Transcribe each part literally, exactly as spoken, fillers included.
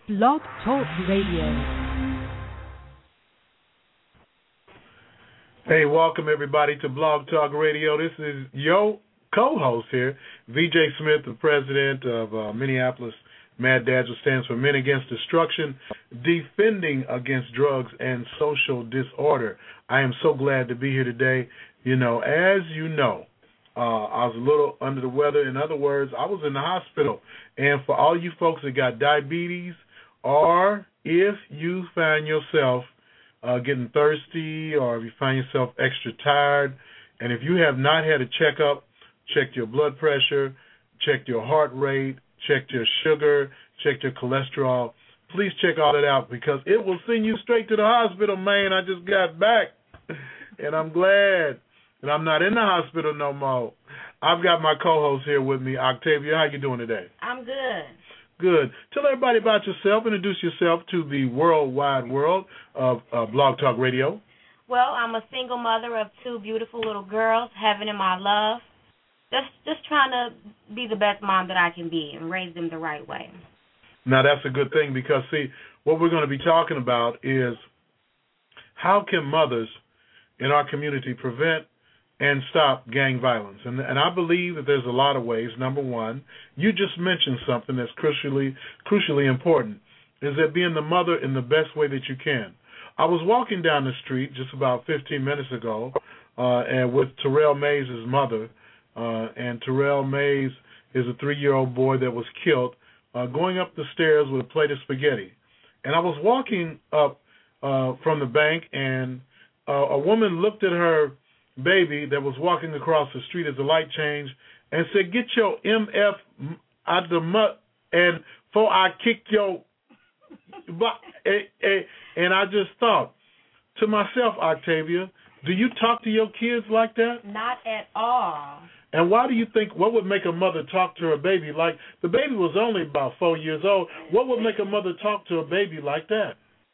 Blog Talk Radio. Hey, welcome everybody to Blog Talk Radio. This is your co-host here, V J Smith, the president of uh, Minneapolis Mad Dads, which stands for Men Against Destruction, Defending Against Drugs and Social Disorder. I am so glad to be here today. You know, as you know, uh, I was a little under the weather. In other words, I was in the hospital. And for all you folks that got diabetes, or if you find yourself Uh, getting thirsty, or if you find yourself extra tired, and if you have not had a checkup, checked your blood pressure, checked your heart rate, checked your sugar, checked your cholesterol, please check all that out because it will send you straight to the hospital, man. I just got back, and I'm glad that I'm not in the hospital no more. I've got my co-host here with me, Octavia. How you doing today? I'm good. Good. Tell everybody about yourself. Introduce yourself to the worldwide world of uh, Blog Talk Radio. Well, I'm a single mother of two beautiful little girls, heaven and my love. Just just trying to be the best mom that I can be and raise them the right way. Now, that's a good thing because, see, what we're going to be talking about is how can mothers in our community prevent and stop gang violence. And, and I believe that there's a lot of ways. Number one, you just mentioned something that's crucially crucially important, is that being the mother in the best way that you can. I was walking down the street just about fifteen minutes ago uh, and with Terrell Mays' mother, uh, and Terrell Mays is a three-year-old boy that was killed uh, going up the stairs with a plate of spaghetti. And I was walking up uh, from the bank, and uh, a woman looked at her baby that was walking across the street as the light changed and said, "Get your M F out of the mud and before I kick your butt." And I just thought to myself, Octavia, do you talk to your kids like that? Not at all. And why do you think, what would make a mother talk to her baby like, the baby was only about four years old, what would make a mother talk to a baby like that?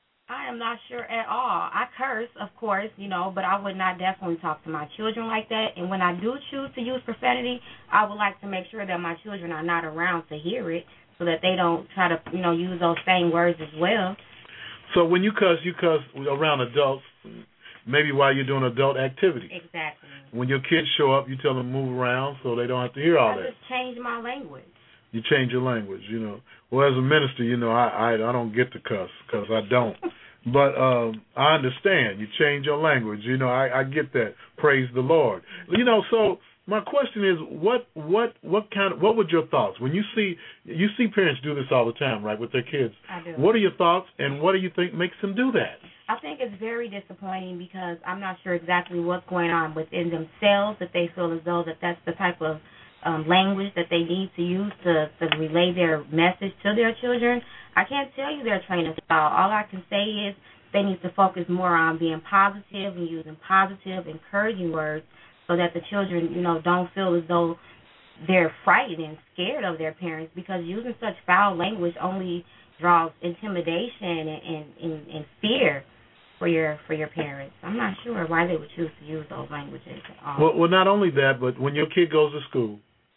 I am not sure at all. I curse, of course, you know, but I would not definitely talk to my children like that. And when I do choose to use profanity, I would like to make sure that my children are not around to hear it so that they don't try to, you know, use those same words as well. So when you cuss, you cuss around adults, maybe while you're doing adult activities. Exactly. When your kids show up, you tell them to move around so they don't have to hear all I that. I just change my language. You change your language, you know. Well, as a minister, you know, I I, I don't get to cuss because I don't. But um, I understand. You change your language. You know, I, I get that. Praise the Lord. You know, so my question is, what what what kind of, what would your thoughts when you see you see parents do this all the time, right, with their kids? I do. What are your thoughts, and what do you think makes them do that? I think it's very disappointing because I'm not sure exactly what's going on within themselves that they feel as though that that's the type of um, language that they need to use to, to relay their message to their children. I can't tell you their training style. All I can say is they need to focus more on being positive and using positive, encouraging words so that the children, you know, don't feel as though they're frightened and scared of their parents, because using such foul language only draws intimidation and, and, and, and fear for your for your parents. I'm not sure why they would choose to use those languages at all. Well, well, not only that, but when your kid goes to school,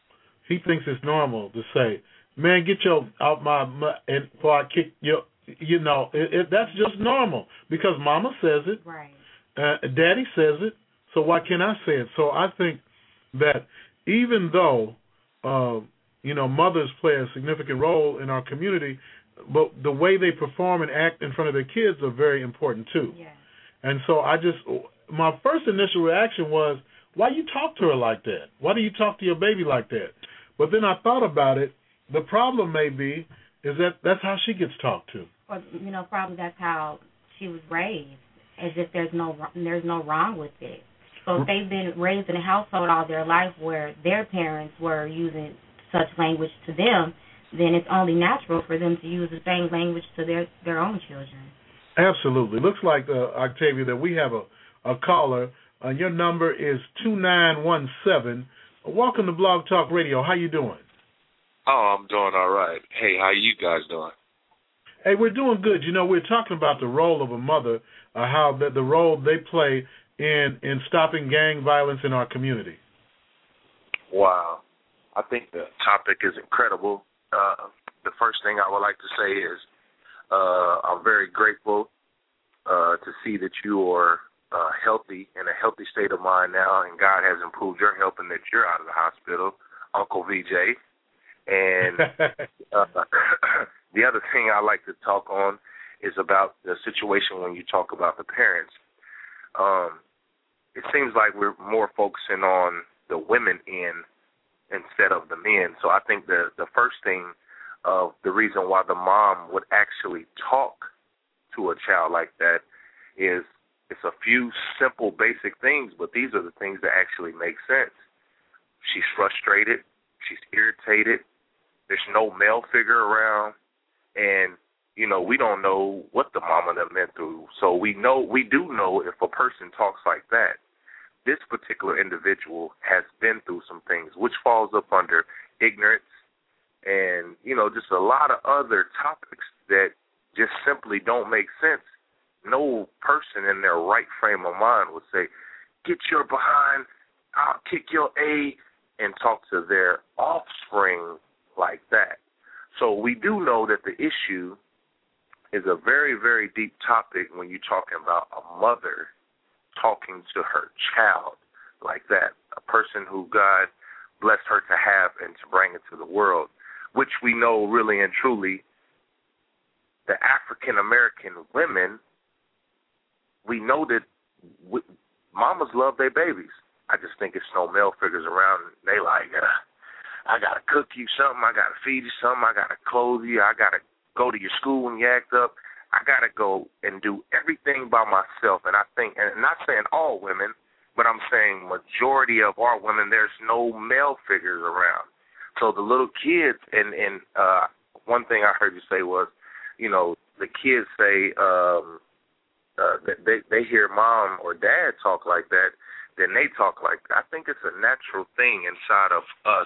he thinks it's normal to say, "Man, get your out my mud and before I kick your," you know, it, it, that's just normal because Mama says it, right? Uh, Daddy says it, so why can't I say it? So I think that even though uh, you know mothers play a significant role in our community, but the way they perform and act in front of their kids are very important too. Yeah. And so I just, my first initial reaction was, why you talk to her like that? Why do you talk to your baby like that? But then I thought about it. The problem may be is that that's how she gets talked to. Or, you know, probably that's how she was raised, as if there's no there's no wrong with it. So if they've been raised in a household all their life where their parents were using such language to them, then it's only natural for them to use the same language to their, their own children. Absolutely. Looks like, uh, Octavia, that we have a, a caller. Uh, your number is two nine one seven. Welcome to Blog Talk Radio. How you doing? Oh, I'm doing all right. Hey, how you guys doing? Hey, we're doing good. You know, we're talking about the role of a mother, uh, how the, the role they play in, in stopping gang violence in our community. Wow. I think the topic is incredible. Uh, the first thing I would like to say is Uh, I'm very grateful uh, to see that you are uh, healthy, in a healthy state of mind now, and God has improved your health and that you're out of the hospital, Uncle V J. And uh, the other thing I like to talk on is about the situation when you talk about the parents. Um, it seems like we're more focusing on the women end instead of the men. So I think the, the first thing of the reason why the mom would actually talk to a child like that is it's a few simple, basic things, but these are the things that actually make sense. She's frustrated. She's irritated. There's no male figure around. And, you know, we don't know what the mama that went through. So we know, we do know if a person talks like that, this particular individual has been through some things, which falls up under ignorance and, you know, just a lot of other topics that just simply don't make sense. No person in their right frame of mind would say, get your behind, I'll kick your A, and talk to their offspring like that. So we do know that the issue is a very, very deep topic when you're talking about a mother talking to her child like that, a person who God blessed her to have and to bring into the world, which we know really and truly the African-American women, we know that we, mamas love their babies. I just think it's no male figures around. They like, uh, I got to cook you something. I got to feed you something. I got to clothe you. I got to go to your school when you act up. I got to go and do everything by myself. And I think, and I'm not saying all women, but I'm saying majority of our women, there's no male figures around. So the little kids, and, and uh, one thing I heard you say was, you know, the kids say um, uh, that they, they hear mom or dad talk like that, then they talk like that. I think it's a natural thing inside of us,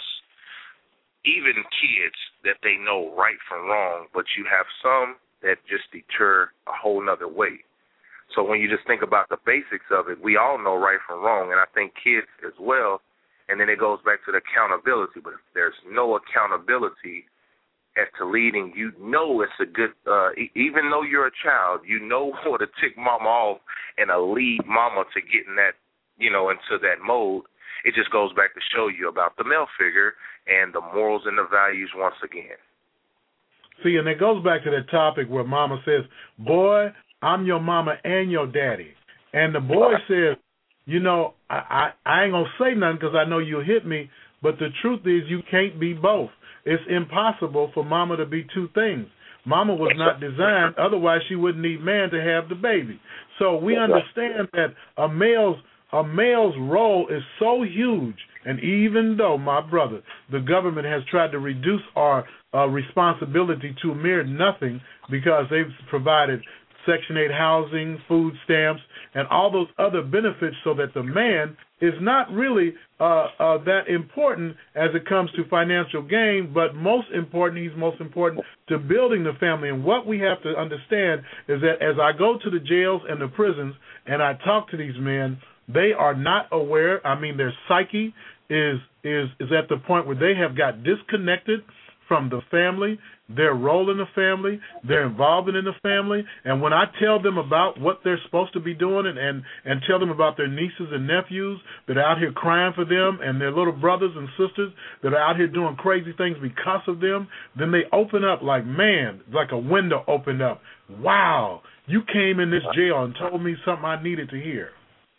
even kids, that they know right from wrong, but you have some that just deter a whole nother way. So when you just think about the basics of it, we all know right from wrong, and I think kids as well, and then it goes back to the accountability. But if there's no accountability as to leading, you know it's a good, uh, even though you're a child, you know what to tick mama off and a lead mama to get in that, you know, into that mode. It just goes back to show you about the male figure and the morals and the values once again. See, and it goes back to that topic where mama says, boy, I'm your mama and your daddy. And the boy says, you know, I, I, I ain't going to say nothing because I know you'll hit me, but the truth is you can't be both. It's impossible for mama to be two things. Mama was not designed, otherwise she wouldn't need man to have the baby. So we understand that a male's A male's role is so huge, and even though, my brother, the government has tried to reduce our uh, responsibility to mere nothing because they've provided Section eight housing, food stamps, and all those other benefits so that the man is not really uh, uh, that important as it comes to financial gain, but most important, he's most important to building the family. And what we have to understand is that as I go to the jails and the prisons and I talk to these men, they are not aware. I mean, their psyche is is is at the point where they have got disconnected from the family, their role in the family, their involvement in the family. And when I tell them about what they're supposed to be doing and, and, and tell them about their nieces and nephews that are out here crying for them and their little brothers and sisters that are out here doing crazy things because of them, then they open up like, man, like a window opened up. Wow, you came in this jail and told me something I needed to hear.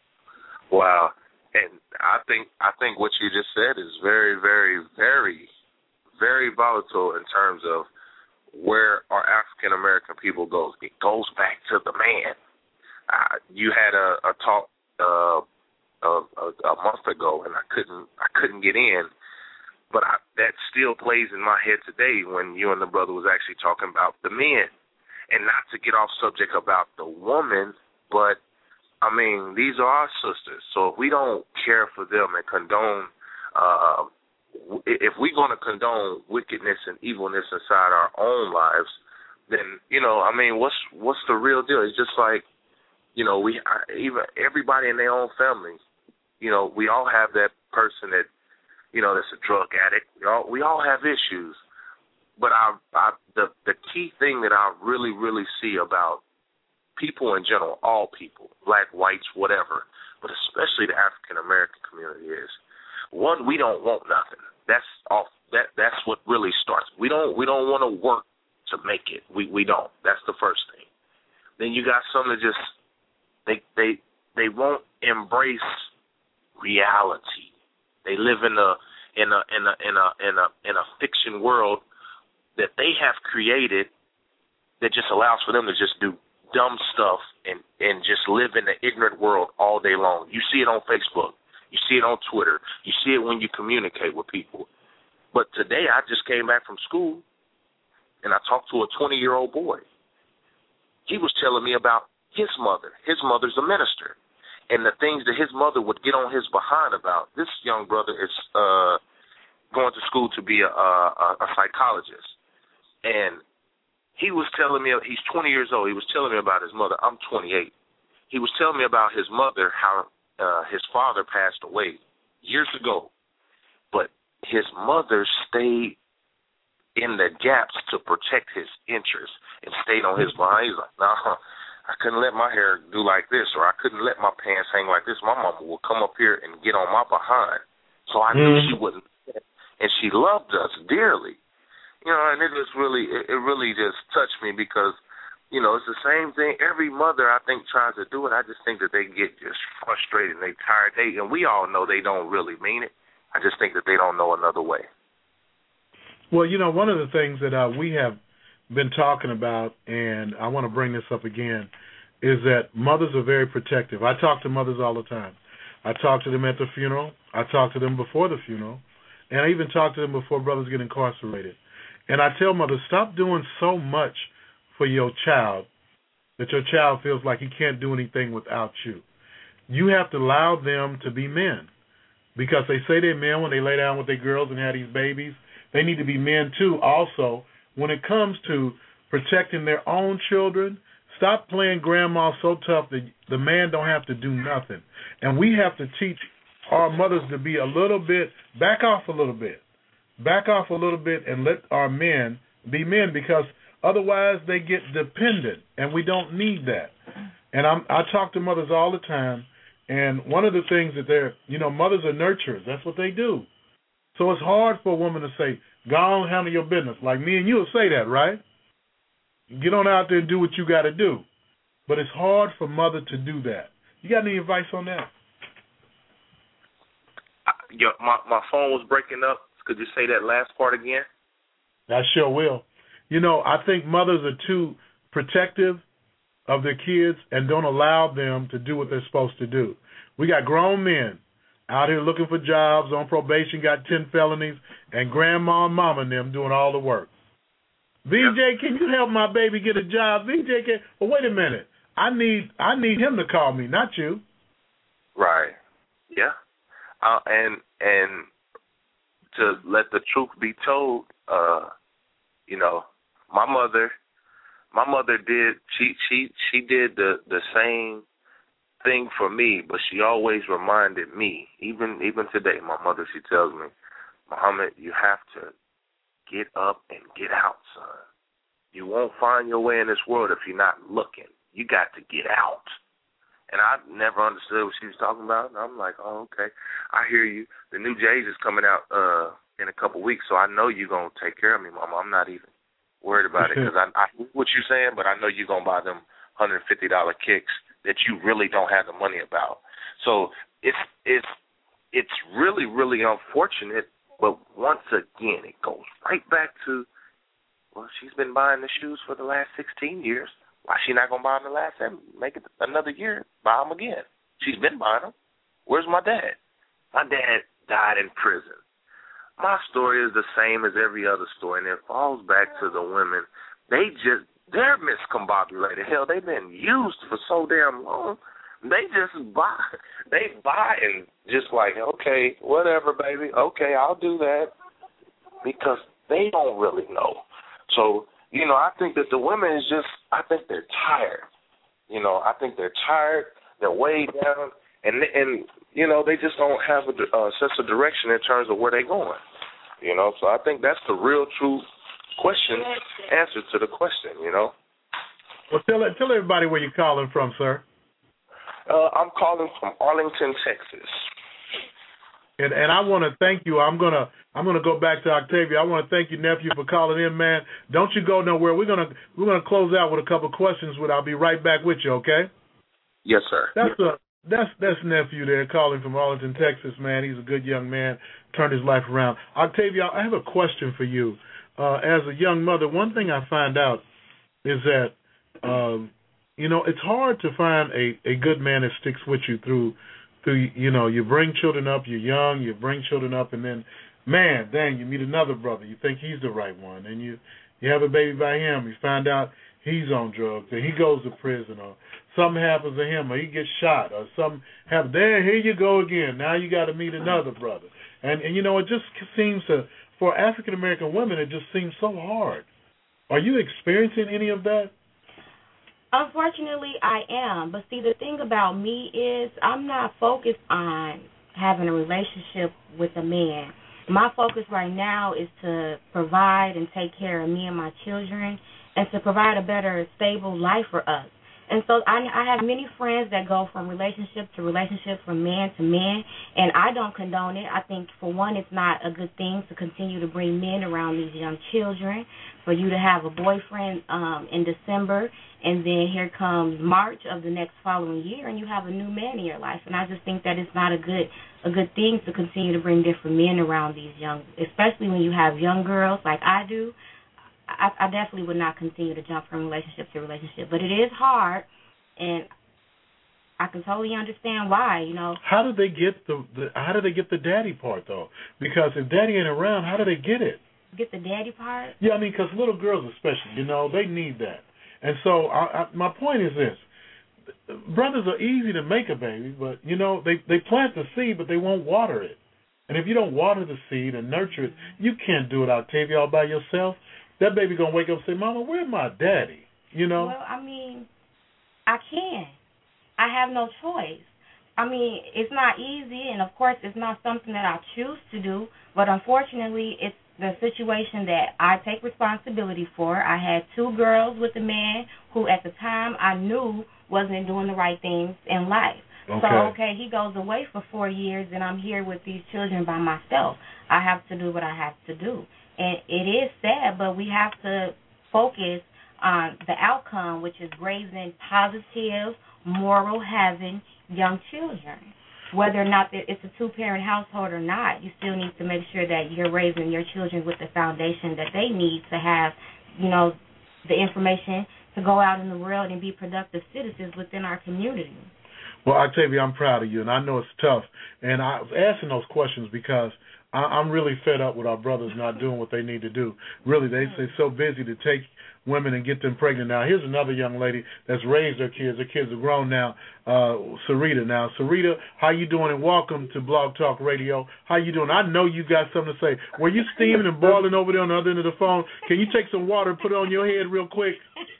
Wow. And I think I think what you just said is very, very, very, very volatile in terms of where our African American people goes. It goes back to the man. Uh, you had a, a talk uh, a, a, a month ago, and I couldn't I couldn't get in, but I, that still plays in my head today when you and the brother was actually talking about the men, and not to get off subject about the woman, but I mean, these are our sisters, so if we don't care for them and condone, uh, if we're going to condone wickedness and evilness inside our own lives, then, you know, I mean, what's what's the real deal? It's just like, you know, we even everybody in their own family, you know, we all have that person that, you know, that's a drug addict. We all, we all have issues. but I, I the the key thing that I really really see about people in general, all people, black, whites, whatever, but especially the African American community is, one, we don't want nothing. That's off. That that's what really starts. We don't we don't want to work to make it. We we don't. That's the first thing. Then you got some that just they they they won't embrace reality. They live in a in a in a in a in a in a fiction world that they have created that just allows for them to just do dumb stuff and, and just live in the ignorant world all day long. You see it on Facebook. You see it on Twitter. You see it when you communicate with people. But today I just came back from school, and I talked to a twenty-year-old boy. He was telling me about his mother. His mother's a minister. And the things that his mother would get on his behind about. This young brother is uh, going to school to be a, a, a psychologist. And he was telling me, he's twenty years old, he was telling me about his mother. I'm twenty-eight. He was telling me about his mother, how uh, his father passed away years ago. But his mother stayed in the gaps to protect his interests and stayed on his behind. He's like, no, nah, I couldn't let my hair do like this, or I couldn't let my pants hang like this. My mama would come up here and get on my behind. So I knew mm-hmm. she wouldn't. And she loved us dearly. You know, and it was really, it, it really just touched me because, you know, it's the same thing. Every mother, I think, tries to do it. I just think that they get just frustrated and they tired. They, and we all know they don't really mean it. I just think that they don't know another way. Well, you know, one of the things that uh, we have been talking about, and I want to bring this up again, is that mothers are very protective. I talk to mothers all the time. I talk to them at the funeral. I talk to them before the funeral. And I even talk to them before brothers get incarcerated. And I tell mothers, stop doing so much for your child that your child feels like he can't do anything without you. You have to allow them to be men. Because they say they're men when they lay down with their girls and have these babies. They need to be men, too, also, when it comes to protecting their own children. Stop playing grandma so tough that the man don't have to do nothing. And we have to teach our mothers to be a little bit, back off a little bit. Back off a little bit and let our men be men, because otherwise they get dependent, and we don't need that. And I'm, I talk to mothers all the time, and one of the things that they're, you know, mothers are nurturers. That's what they do. So it's hard for a woman to say, go on, handle your business. Like me and you will say that, right? Get on out there and do what you got to do. But it's hard for mother to do that. You got any advice on that? Yo, my, my phone was breaking up. Could you say that last part again? I sure will. You know, I think mothers are too protective of their kids and don't allow them to do what they're supposed to do. We got grown men out here looking for jobs, on probation, got ten felonies, and grandma and mama and them doing all the work. V J, can you help my baby get a job? V J, can... Well, wait a minute. I need I need him to call me, not you. Right. Yeah. Uh, and and to let the truth be told, uh, you know, my mother, my mother did she she she did the the same thing for me, but she always reminded me, even even today, my mother, she tells me, Muhammad, you have to get up and get out, son. You won't find your way in this world if you're not looking. You got to get out. And I never understood what she was talking about. And I'm like, oh, okay. I hear you. The new J's is coming out uh, in a couple weeks, so I know you're going to take care of me, Mama. I'm not even worried about it because I, I hear what you're saying, but I know you're going to buy them one hundred fifty dollars kicks that you really don't have the money about. So it's it's it's really, really unfortunate, but once again, it goes right back to, well, she's been buying the shoes for the last sixteen years. Why she not going to buy them the last seven? Make it another year, buy them again. She's been buying them. Where's my dad? My dad died in prison. My story is the same as every other story, and it falls back to the women. They just, they're miscombobulated. Hell, they've been used for so damn long. They just buy. They buy and just like, okay, whatever, baby. Okay, I'll do that. Because they don't really know. So, you know, I think that the women is just, I think they're tired. You know, I think they're tired. They're weighed down. And, and you know, they just don't have a uh, sense of direction in terms of where they're going. You know, so I think that's the real truth question answer to the question, you know. Well, tell tell everybody where you're calling from, sir. Uh, I'm calling from Arlington, Texas. And and I want to thank you. I'm gonna I'm gonna go back to Octavia. I want to thank you, nephew, for calling in, man. Don't you go nowhere. We're gonna we're gonna close out with a couple questions. With I'll be right back with you. Okay? Yes, sir. That's a that's that's nephew there calling from Arlington, Texas, man. He's a good young man. Turned his life around. Octavia, I have a question for you. Uh, as a young mother, one thing I find out is that um, you know it's hard to find a, a good man that sticks with you through. Through, you know, you bring children up, you're young, you bring children up, and then, man, dang, you meet another brother. You think he's the right one, and you, you have a baby by him. You find out he's on drugs, and he goes to prison, or something happens to him, or he gets shot, or something happens. There, here you go again. Now you got to meet another brother. And, and, you know, it just seems to, for African-American women, it just seems so hard. Are you experiencing any of that? Unfortunately, I am. But see, the thing about me is I'm not focused on having a relationship with a man. My focus right now is to provide and take care of me and my children and to provide a better, stable life for us. And so I, I have many friends that go from relationship to relationship, from man to man, and I don't condone it. I think, for one, it's not a good thing to continue to bring men around these young children, for you to have a boyfriend um, in December, and then here comes March of the next following year, and you have a new man in your life. And I just think that it's not a good a good thing to continue to bring different men around these young, especially when you have young girls like I do. I, I definitely would not continue to jump from relationship to relationship. But it is hard, and I can totally understand why, you know. How do they get the, the how do they get the daddy part, though? Because if daddy ain't around, how do they get it? Get the daddy part? Yeah, I mean, because little girls especially, you know, they need that. And so I, I, my point is this. Brothers are easy to make a baby, but, you know, they, they plant the seed, but they won't water it. And if you don't water the seed and nurture it, you can't do it, Octavia, all by yourself. That baby going to wake up and say, Mama, where's my daddy? You know? Well, I mean, I can. I have no choice. I mean, it's not easy, and, of course, it's not something that I choose to do, but unfortunately, it's the situation that I take responsibility for. I had two girls with a man who, at the time, I knew wasn't doing the right things in life. Okay. So, okay, he goes away for four years, and I'm here with these children by myself. I have to do what I have to do. And it is sad, but we have to focus on the outcome, which is raising positive, moral-having young children. Whether or not it's a two-parent household or not, you still need to make sure that you're raising your children with the foundation that they need to have, you know, the information to go out in the world and be productive citizens within our community. Well, Octavia, I'm proud of you, and I know it's tough. And I was asking those questions because I, I'm really fed up with our brothers not doing what they need to do. Really, they, they're so busy to take women and get them pregnant. Now, here's another young lady that's raised her kids. Her kids are grown now, uh, Sarita. Now, Sarita, how you doing? And welcome to Blog Talk Radio. How you doing? I know you got something to say. Were you steaming and boiling over there on the other end of the phone? Can you take some water and put it on your head real quick?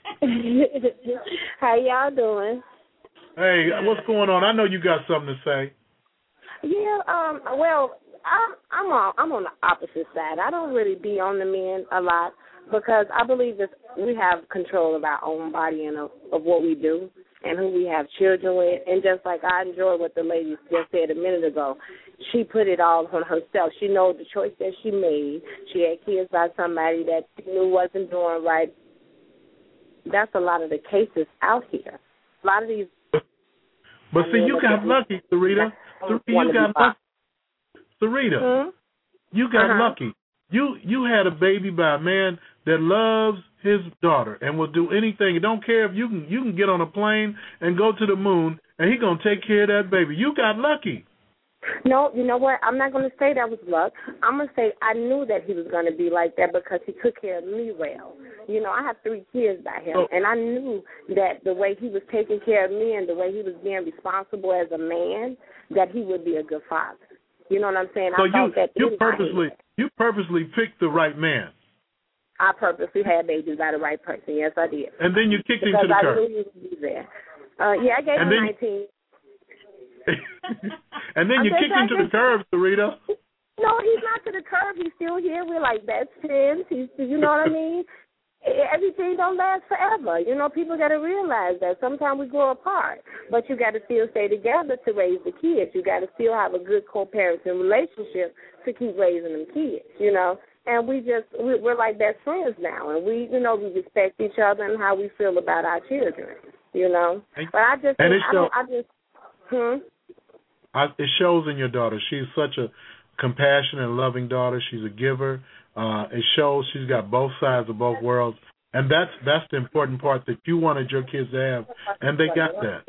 How y'all doing? Hey, what's going on? I know you got something to say. Yeah, um, well, I'm I'm on I'm on the opposite side. I don't really be on the men a lot because I believe that we have control of our own body and of, of what we do and who we have children with. And just like I enjoy what the lady just said a minute ago, she put it all on herself. She knows the choice that she made. She had kids by somebody that she knew wasn't doing right. That's a lot of the cases out here. A lot of these. But see, you got lucky, Sarita. Sarita, you got lucky. Sarita, hmm? you got uh-huh. lucky. You you had a baby by a man that loves his daughter and will do anything. He don't care if you can you can get on a plane and go to the moon, and he gonna take care of that baby. You got lucky. No, you know what? I'm not going to say that was luck. I'm going to say I knew that he was going to be like that because he took care of me well. You know, I have three kids by him, oh. and I knew that the way he was taking care of me and the way he was being responsible as a man, that he would be a good father. You know what I'm saying? So I you that you purposely you purposely picked the right man. I purposely had babies by the right person. Yes, I did. And then you kicked because him to the I curb. Knew he would be there. Uh, yeah, I gave and him then, nineteen. and then you kicked him to the curb, Sarita. No, he's not to the curb. He's still here. We're like best friends. He's, you know what I mean? Everything don't last forever. You know, people got to realize that. Sometimes we grow apart, but you got to still stay together to raise the kids. You got to still have a good co-parenting relationship to keep raising them kids, you know. And we just, we, we're like best friends now. And we, you know, we respect each other and how we feel about our children, you know. But I just, and think, I, don't, I just, hmm? I, it shows in your daughter. She's such a compassionate and loving daughter. She's a giver. Uh, it shows she's got both sides of both worlds, and that's that's the important part that you wanted your kids to have, and they got that.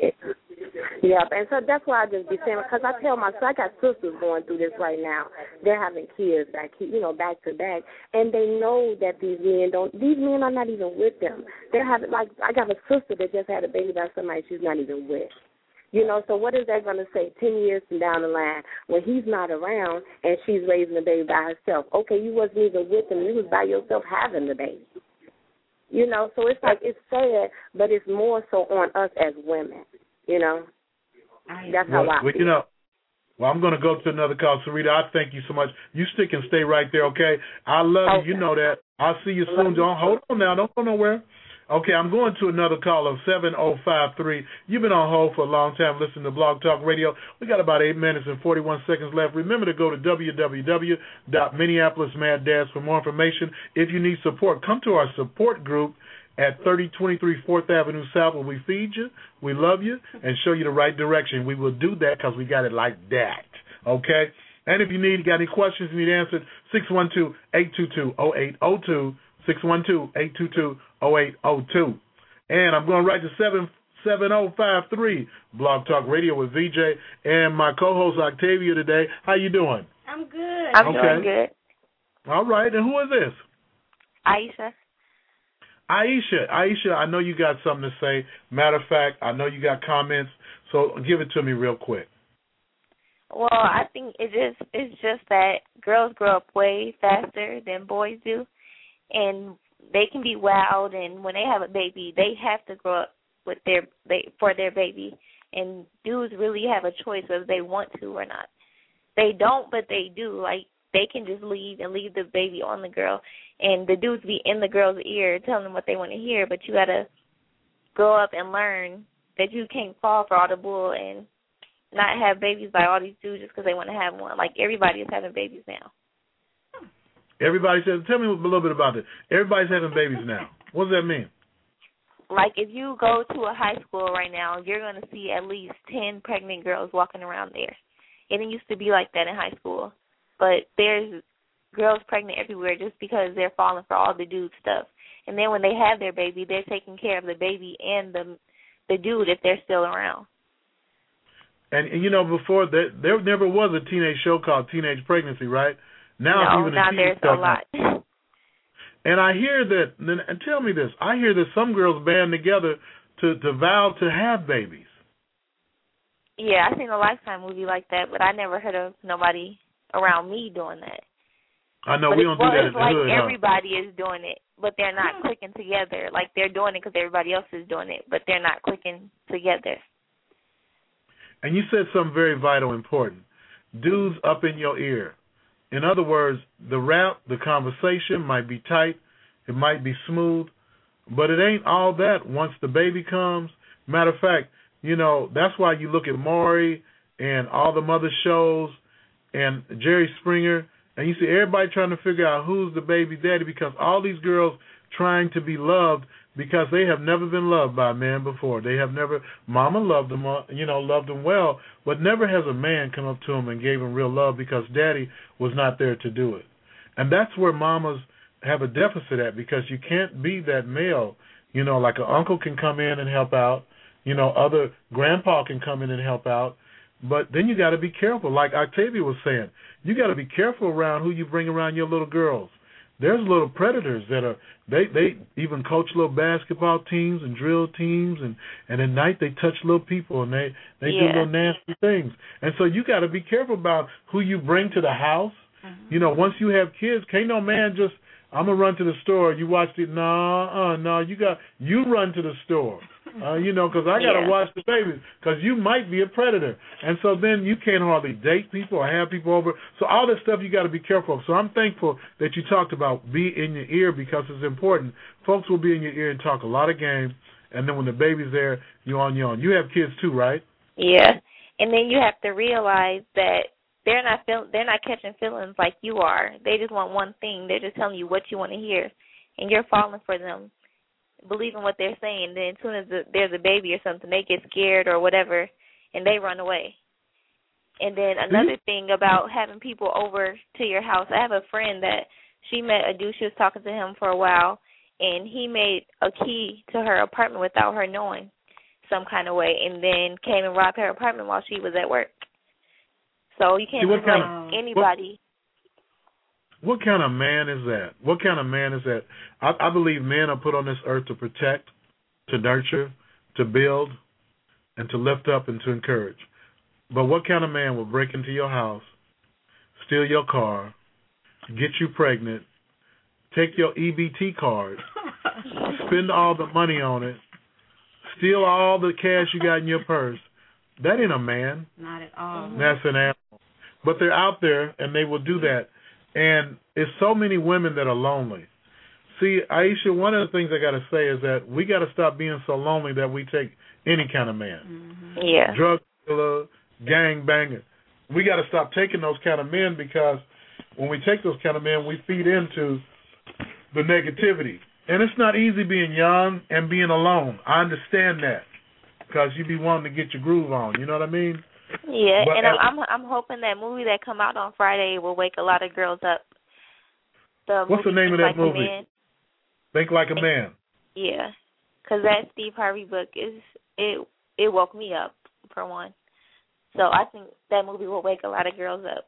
Yeah, and so that's why I just be saying, because I tell my, so I got sisters going through this right now. They're having kids that keep, you know, back to back, and they know that these men don't. These men are not even with them. They're having, like, I got a sister that just had a baby by somebody she's not even with. You know, so what is that going to say ten years from down the line when he's not around and she's raising the baby by herself? Okay, you wasn't even with him. You was by yourself having the baby. You know, so it's like it's sad, but it's more so on us as women, you know. That's well, how I well, feel. You know, well, I'm going to go to another call. Sarita, I thank you so much. You stick and stay right there, okay? I love okay. you. You know that. I'll see you soon. Don't hold on now. Don't go nowhere. Okay, I'm going to another call of seven oh five three. You've been on hold for a long time listening to Blog Talk Radio. We got about eight minutes and forty-one seconds left. Remember to go to w w w dot minneapolis mad dads for more information. If you need support, come to our support group at thirty twenty-three fourth Avenue South, where we feed you, we love you, and show you the right direction. We will do that because we got it like that, okay? And if you need, got any questions you need answered, six one two, eight two two, oh eight oh two, six one two, eight two two, oh eight oh two. And I'm going right to seven oh five three, Blog Talk Radio with V J, and my co-host Octavia today. How you doing? I'm good. I'm okay. doing good. All right, and who is this? Aisha. Aisha, Aisha, I know you got something to say. Matter of fact, I know you got comments, so give it to me real quick. Well, I think it just it's just that girls grow up way faster than boys do, and they can be wild. And when they have a baby, they have to grow up with their they for their baby. And dudes really have a choice whether they want to or not. They don't, but they do. Like they can just leave and leave the baby on the girl, and the dudes be in the girl's ear telling them what they want to hear. But you gotta grow up and learn that you can't fall for all the bull and not have babies by all these dudes just because they want to have one. Like, everybody is having babies now. Everybody says, tell me a little bit about this. Everybody's having babies now. What does that mean? Like, if you go to a high school right now, you're going to see at least ten pregnant girls walking around there. And it used to be like that in high school. But there's girls pregnant everywhere just because they're falling for all the dude stuff. And then when they have their baby, they're taking care of the baby and the the dude if they're still around. And, and you know, before that, there never was a teenage show called Teenage Pregnancy, right? Now, no, even now a there's show a lot. And I hear that, and tell me this, I hear that some girls band together to, to vow to have babies. Yeah, I seen a Lifetime movie like that, but I never heard of nobody around me doing that. I know, but we don't do well, that it's at the like hood, huh? everybody is doing it, but they're not clicking together. Like, they're doing it because everybody else is doing it, but they're not clicking together. And you said something very vital, important. Dudes up in your ear. In other words, the rap, the conversation might be tight, it might be smooth, but it ain't all that once the baby comes. Matter of fact, you know, that's why you look at Maury and all the mother shows and Jerry Springer, and you see everybody trying to figure out who's the baby daddy because all these girls trying to be loved because they have never been loved by a man before. They have never, mama loved them, you know, loved them well, but never has a man come up to them and gave them real love because daddy was not there to do it. And that's where mamas have a deficit at because you can't be that male. You know, like an uncle can come in and help out. You know, other grandpa can come in and help out. But then you got to be careful. Like Octavia was saying, you got to be careful around who you bring around your little girls. There's little predators that are, they, they even coach little basketball teams and drill teams, and, and at night they touch little people and they, they yeah. do little nasty things. And so you got to be careful about who you bring to the house. Mm-hmm. You know, once you have kids, can't no man just I'm gonna run to the store. You watch it? No, uh, no. You got you run to the store. Uh, you know, because I gotta Yeah. watch the babies. Because you might be a predator, and so then you can't hardly date people or have people over. So all this stuff you got to be careful of. So I'm thankful that you talked about be in your ear because it's important. Folks will be in your ear and talk a lot of game, and then when the baby's there, you're on your own. You have kids too, right? Yeah, and then you have to realize that they're not feel they're not catching feelings like you are. They just want one thing. They're just telling you what you want to hear, and you're falling for them, believing what they're saying. Then as soon as the, there's a baby or something, they get scared or whatever, and they run away. And then another thing about having people over to your house, I have a friend that she met a dude. She was talking to him for a while, and he made a key to her apartment without her knowing some kind of way, and then came and robbed her apartment while she was at work. So you can't See, what just kind like of- anybody. What, what kind of man is that? What kind of man is that? I, I believe men are put on this earth to protect, to nurture, to build, and to lift up and to encourage. But what kind of man will break into your house, steal your car, get you pregnant, take your E B T card, spend all the money on it, steal all the cash you got in your purse? That ain't a man. Not at all. That's an animal. But they're out there, and they will do that. And it's so many women that are lonely. See, Aisha, one of the things I got to say is that we got to stop being so lonely that we take any kind of man. Mm-hmm. Yeah. Drug dealer, gang banger. We got to stop taking those kind of men because when we take those kind of men, we feed into the negativity. And it's not easy being young and being alone. I understand that because you be wanting to get your groove on. You know what I mean? Yeah, But and as- I'm, I'm I'm hoping that movie that come out on Friday will wake a lot of girls up. The What's the movie name of Think that Like a movie? Man. Think Like a Man. Yeah, because that Steve Harvey book is it it woke me up for one. So I think that movie will wake a lot of girls up.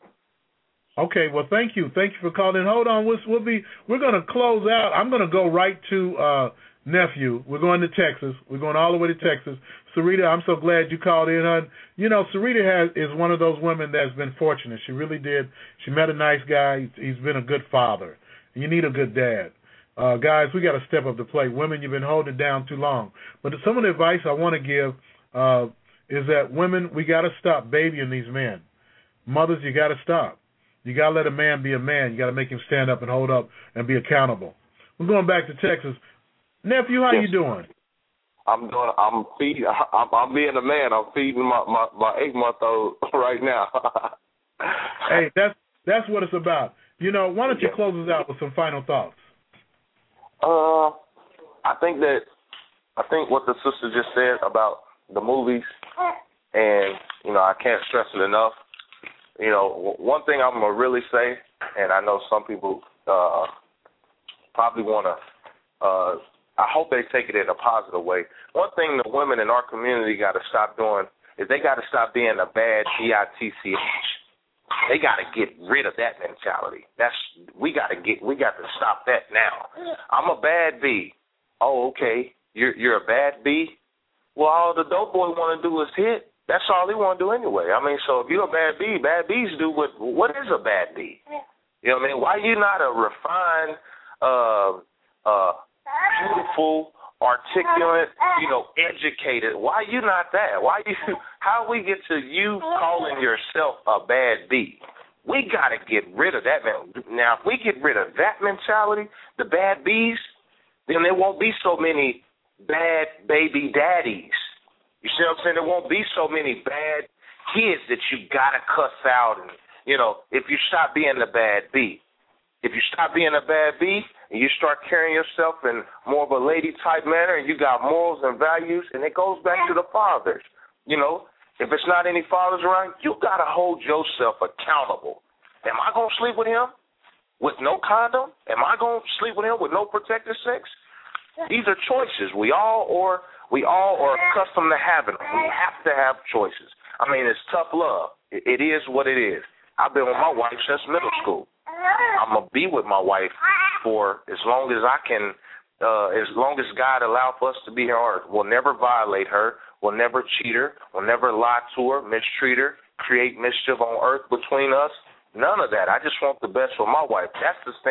Okay, well, thank you. Thank you for calling in. Hold on. We'll, we'll be, we're going to close out. I'm going to go right to uh, nephew. We're going to Texas. We're going all the way to Texas. Sarita, I'm so glad you called in. Hon. You know, Sarita has, is one of those women that's been fortunate. She really did. She met a nice guy. He's been a good father. You need a good dad. Uh, guys, we got to step up to play. Women, you've been holding it down too long. But some of the advice I want to give uh, is that women, we got to stop babying these men. Mothers, you got to stop. You got to let a man be a man. You got to make him stand up and hold up and be accountable. We're going back to Texas. Nephew, how Yes. you doing? I'm doing. I'm feeding. I'm, I'm being a man. I'm feeding my my, my eight month old right now. Hey, that's that's what it's about. You know, why don't you close us out with some final thoughts? Uh, I think that I think what the sister just said about the movies, and you know, I can't stress it enough. You know, one thing I'm gonna really say, and I know some people uh, probably want to. Uh, I hope they take it in a positive way. One thing the women in our community got to stop doing is they got to stop being a bad B I T C H. They got to get rid of that mentality. That's we got to get. We got to stop that now. I'm a bad B. Oh, okay. You're you're a bad B. Well, all the dope boy want to do is hit. That's all he want to do anyway. I mean, so if you're a bad B, bad Bs do what? What is a bad B? You know what I mean? Why you not a refined, uh, uh, beautiful, articulate, you know, educated? Why you not that? Why you? How we get to you calling yourself a bad B? We got to get rid of that man. Now, if we get rid of that mentality, the bad Bs, then there won't be so many bad baby daddies. You see what I'm saying? There won't be so many bad kids that you got to cuss out. And, you know, if you stop being a bad B. If you stop being a bad B and you start carrying yourself in more of a lady-type manner and you got morals and values, and it goes back to the fathers. You know, if it's not any fathers around, you got to hold yourself accountable. Am I going to sleep with him with no condom? Am I going to sleep with him with no protected sex? These are choices. We all or we all are accustomed to having them. We have to have choices. I mean, it's tough love. It, it is what it is. I've been with my wife since middle school. I'm going to be with my wife for as long as I can, uh, as long as God allows us to be here on earth. We'll never violate her. We'll never cheat her. We'll never lie to her, mistreat her, create mischief on earth between us. None of that. I just want the best for my wife. That's the stance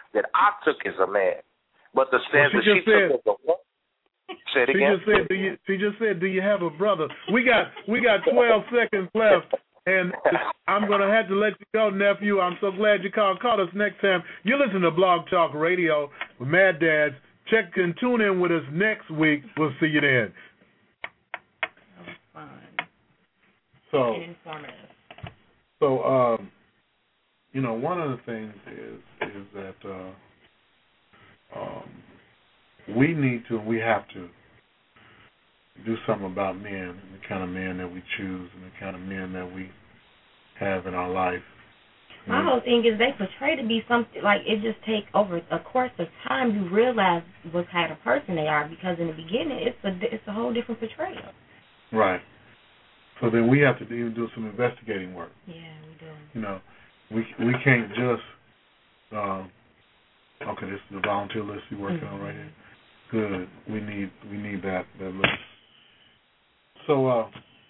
that I took as a man. But the stance well, that she said, took as a woman. Say it she again. Just said, do you, she just said, do you have a brother? We got we got twelve seconds left, and I'm going to have to let you go, nephew. I'm so glad you called. Call us next time. You listen to Blog Talk Radio with Mad Dads. Check and tune in with us next week. We'll see you then. That was fun. So, and informative. So, um, you know, one of the things is is that uh, um, we need to, we have to do something about men, the kind of men that we choose, and the kind of men that we have in our life. My whole thing is they portray to be something like it just takes over a course of time you realize what kind of person they are, because in the beginning it's a it's a whole different portrayal. Right. So then we have to do, do some investigating work. Yeah, we do. You know, we we can't just um, okay. This is the volunteer list you're working mm-hmm. on right here. Good. We need we need that that list. So, uh,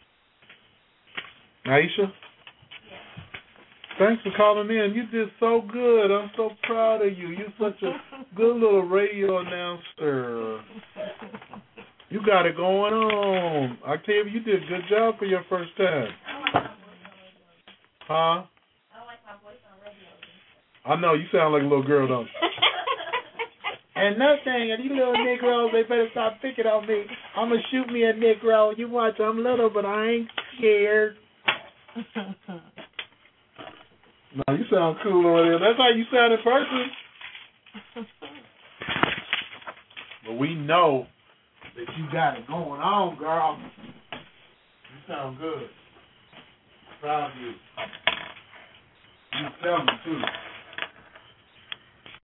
Aisha. Thanks for calling in. You did so good. I'm so proud of you. You're such a good little radio announcer. You got it going on. I tell you, you did a good job for your first time. Huh? I don't like my voice on radio. I know. You sound like a little girl, don't you? And another thing, these little Negroes, they better stop picking on me. I'm going to shoot me a Negro. You watch, I'm little, but I ain't scared. No, you sound cool over there. That's how you sound in person. But we know that you got it going on, girl. You sound good. Proud of you. You tell me, too.